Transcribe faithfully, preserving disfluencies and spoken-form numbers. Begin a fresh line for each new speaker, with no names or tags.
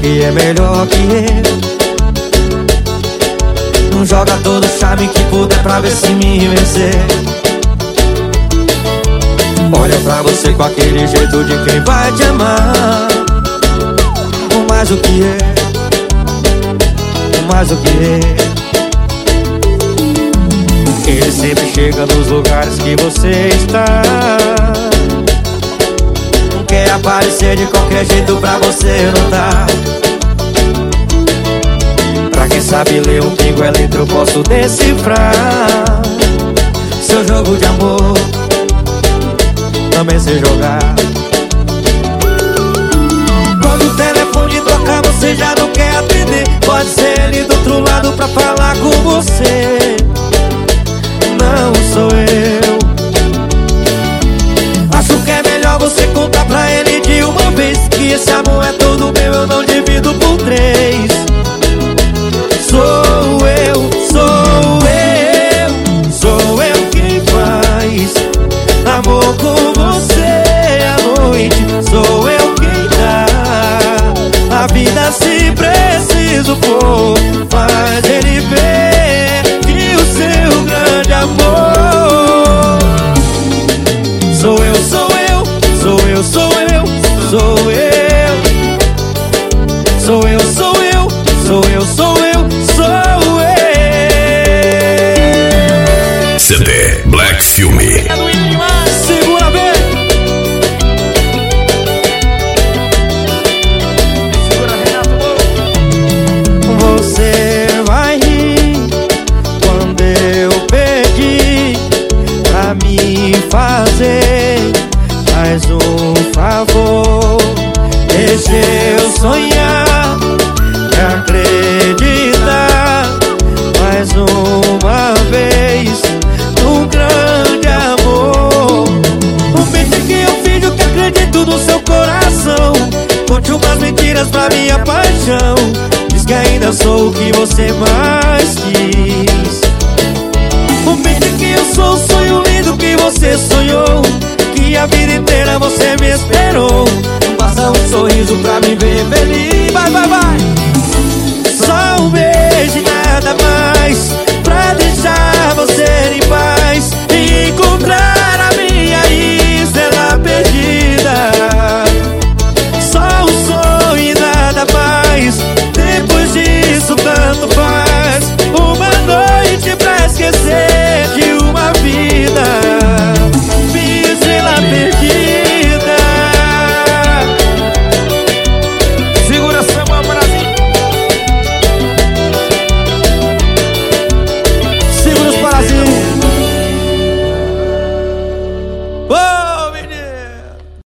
que é melhor que eu. Não joga todo o charme que puder pra ver se me vencer. Olha pra você com aquele jeito de quem vai te amar. O mais do que é, o mais do que é. Ele sempre chega nos lugares que você está. Não quer aparecer de qualquer jeito pra você notar. Pra quem sabe ler um pingo é letra, eu posso decifrar seu jogo de amor, também sei jogar. Quando o telefone toca você já não quer atender. Pode ser ele do outro lado pra falar com você. Não sou eu. Acho que é melhor você contar pra ele de uma vez que esse amor é todo meu, eu não divido por três. Sou eu, sou eu, sou eu quem faz amor com você à noite. Sou eu quem dá a vida se preciso for. Faz ele ver que o seu grande amor sou eu, sou eu, sou eu, sou eu, sou eu. Sou eu, sou eu, sou eu, sou eu, sou eu.
C D Black Filme.
Segura bem. Segura, Renato. Você vai rir quando eu pedi pra me fazer mais um favor. Deixa eu sonhar e acreditar mais uma vez num grande amor. Promete que eu finjo que acredito no seu coração. Conte umas mentiras pra minha paixão. Diz que ainda sou o que você mais quis. Promete que eu sou o sonho lindo que você sonhou, que a vida inteira você me esperou. Basta um sorriso pra me ver feliz. Vai, vai, vai.